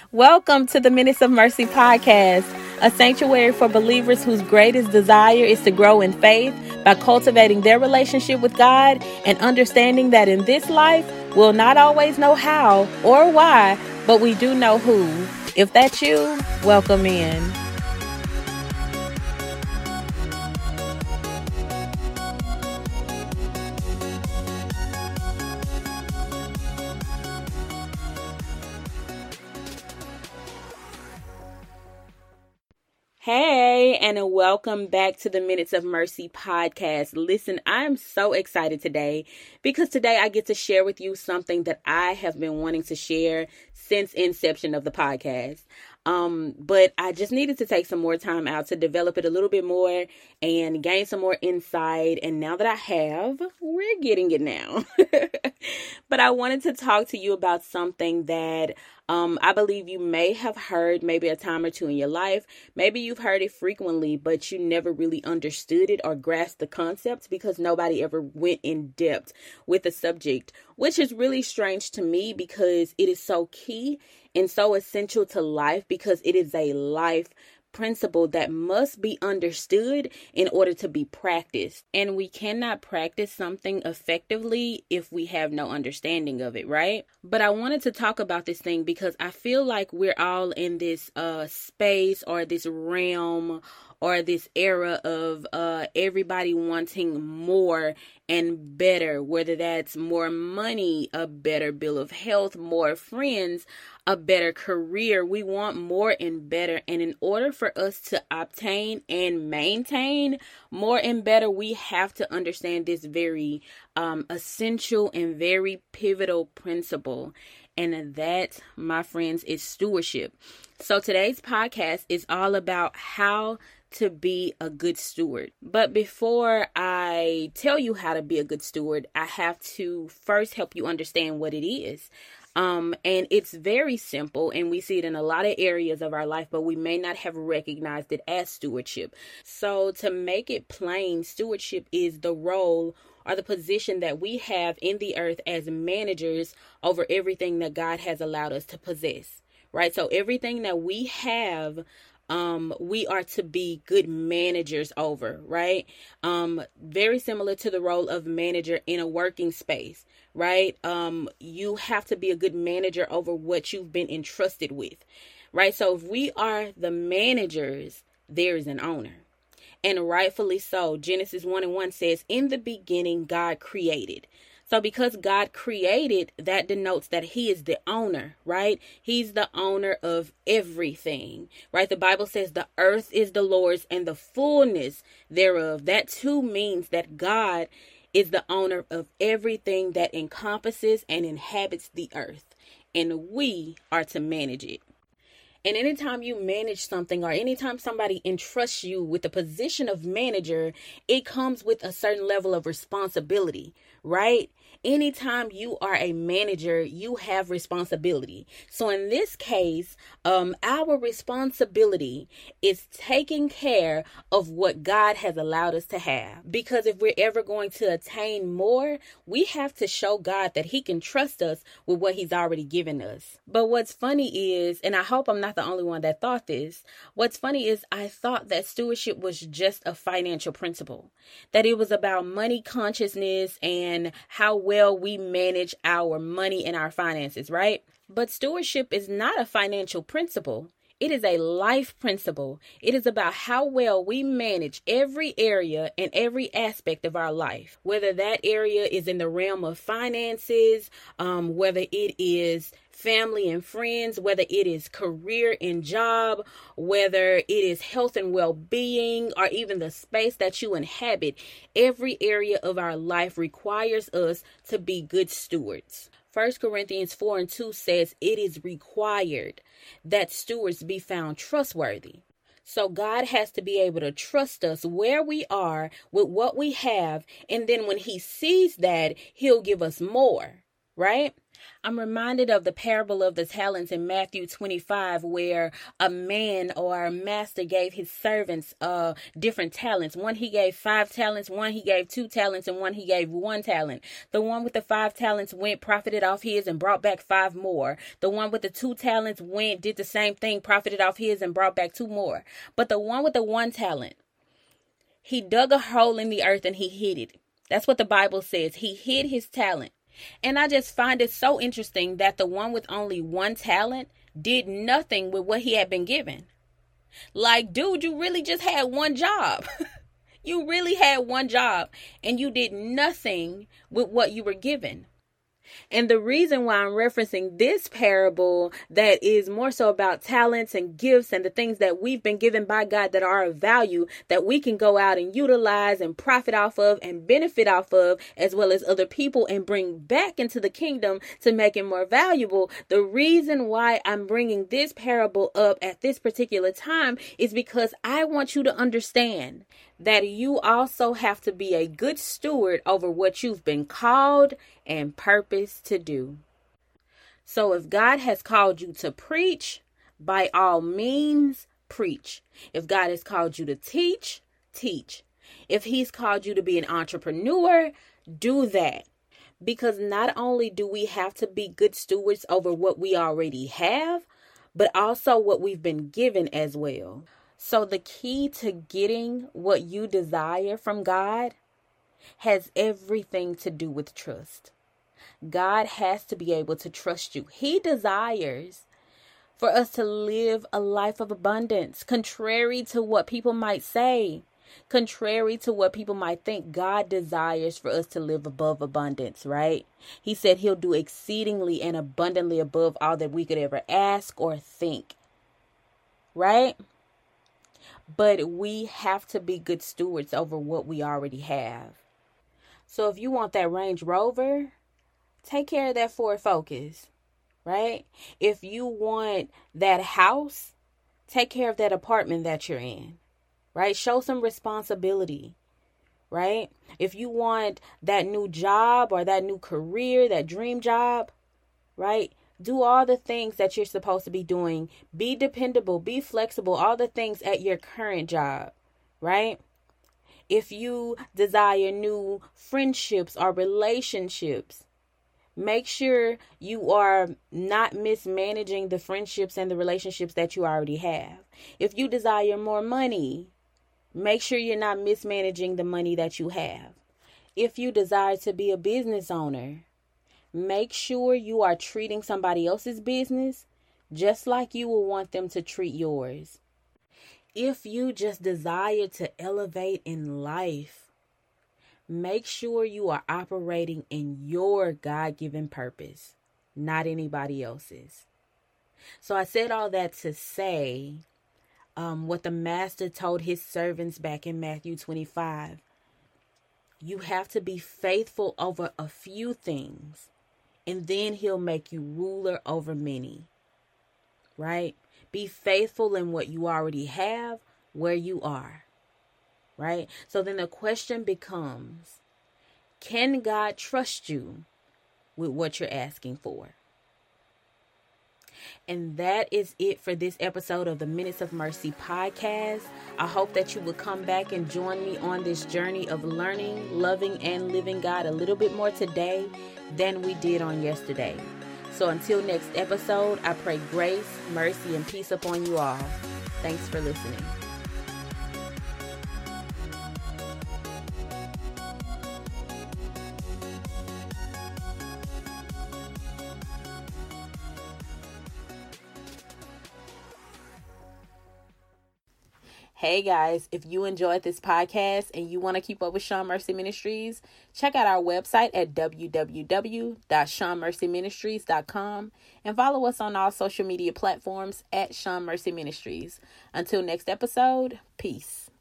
Welcome to the Minutes of Mercy podcast, a sanctuary for believers whose greatest desire is to grow in faith by cultivating their relationship with God and understanding that in this life, we'll not always know how or why, but we do know who. If that's you, welcome in. Hey, and welcome back to the Minutes of Mercy podcast. Listen, I'm so excited today because today I get to share with you something that I have been wanting to share since inception of the podcast. But I just needed to take some more time out to develop it a little bit more and gain some more insight. And now that I have, we're getting it now. But I wanted to talk to you about something that I believe you may have heard maybe a time or two in your life. Maybe you've heard it frequently, but you never really understood it or grasped the concept because nobody ever went in depth with the subject, which is really strange to me because it is so key and so essential to life because it is a life principle that must be understood in order to be practiced. And we cannot practice something effectively if we have no understanding of it, right? But I wanted to talk about this thing because I feel like we're all in this space or this realm or this era of everybody wanting more and better, whether that's more money, a better bill of health, more friends, a better career. We want more and better. And in order for us to obtain and maintain more and better, we have to understand this very essential and very pivotal principle. And that, my friends, is stewardship. So today's podcast is all about how to be a good steward. But before I tell you how to be a good steward, I have to first help you understand what it is. And it's very simple, and we see it in a lot of areas of our life, but we may not have recognized it as stewardship. So to make it plain, stewardship is the role or the position that we have in the earth as managers over everything that God has allowed us to possess, right? So everything that we have, we are to be good managers over, right? Very similar to the role of manager in a working space, right? You have to be a good manager over what you've been entrusted with, right? So if we are the managers, there is an owner. And rightfully so. Genesis 1:1 says, in the beginning, God created. So because God created, that denotes that he is the owner, right? He's the owner of everything, right? The Bible says the earth is the Lord's and the fullness thereof. That too means that God is the owner of everything that encompasses and inhabits the earth. And we are to manage it. And anytime you manage something or anytime somebody entrusts you with the position of manager, it comes with a certain level of responsibility, right? Anytime you are a manager, you have responsibility. So in this case, our responsibility is taking care of what God has allowed us to have. Because if we're ever going to attain more, we have to show God that he can trust us with what he's already given us. But what's funny is, and I hope I'm not the only one that thought this, what's funny is I thought that stewardship was just a financial principle, that it was about money consciousness and how well we manage our money and our finances, right? But stewardship is not a financial principle. It is a life principle. It is about how well we manage every area and every aspect of our life, whether that area is in the realm of finances, whether it is family and friends, whether it is career and job, whether it is health and well-being, or even the space that you inhabit. Every area of our life requires us to be good stewards. 1 Corinthians 4:2 says it is required that stewards be found trustworthy. So God has to be able to trust us where we are with what we have. And then when he sees that, he'll give us more. right? I'm reminded of the parable of the talents in Matthew 25, where a man or a master gave his servants different talents. One he gave 5 talents, one he gave 2 talents, and one he gave 1 talent. The one with the 5 talents went, profited off his, and brought back 5 more. The one with the 2 talents went, did the same thing, profited off his, and brought back 2 more. But the one with the 1 talent, he dug a hole in the earth and he hid it. That's what the Bible says. He hid his talent. And I just find it so interesting that the one with only 1 talent did nothing with what he had been given. Like, dude, you really just had 1 job. You really had 1 job and you did nothing with what you were given. And the reason why I'm referencing this parable that is more so about talents and gifts and the things that we've been given by God that are of value that we can go out and utilize and profit off of and benefit off of, as well as other people, and bring back into the kingdom to make it more valuable. The reason why I'm bringing this parable up at this particular time is because I want you to understand that you also have to be a good steward over what you've been called and purposed to do. So if God has called you to preach, by all means, preach. If God has called you to teach, teach. If he's called you to be an entrepreneur, do that. Because not only do we have to be good stewards over what we already have, but also what we've been given as well. So the key to getting what you desire from God has everything to do with trust. God has to be able to trust you. He desires for us to live a life of abundance, contrary to what people might say, contrary to what people might think. God desires for us to live above abundance, right? He said he'll do exceedingly and abundantly above all that we could ever ask or think, right? But we have to be good stewards over what we already have. So if you want that Range Rover, take care of that Ford Focus, right? If you want that house, take care of that apartment that you're in, right? Show some responsibility, right? If you want that new job or that new career, that dream job, right? Do all the things that you're supposed to be doing. Be dependable, be flexible, all the things at your current job, right? If you desire new friendships or relationships, make sure you are not mismanaging the friendships and the relationships that you already have. If you desire more money, make sure you're not mismanaging the money that you have. If you desire to be a business owner, make sure you are treating somebody else's business just like you will want them to treat yours. If you just desire to elevate in life, make sure you are operating in your God-given purpose, not anybody else's. So I said all that to say what the master told his servants back in Matthew 25. You have to be faithful over a few things, and then he'll make you ruler over many, right? Be faithful in what you already have, where you are, right? So then the question becomes, can God trust you with what you're asking for? And that is it for this episode of the Minutes of Mercy podcast. I hope that you will come back and join me on this journey of learning, loving, and living God a little bit more today than we did on yesterday. So until next episode, I pray grace, mercy, and peace upon you all. Thanks for listening. Hey guys, if you enjoyed this podcast and you want to keep up with Sean Mercy Ministries, check out our website at www.seanmercyministries.com and follow us on all social media platforms at Sean Mercy Ministries. Until next episode, peace.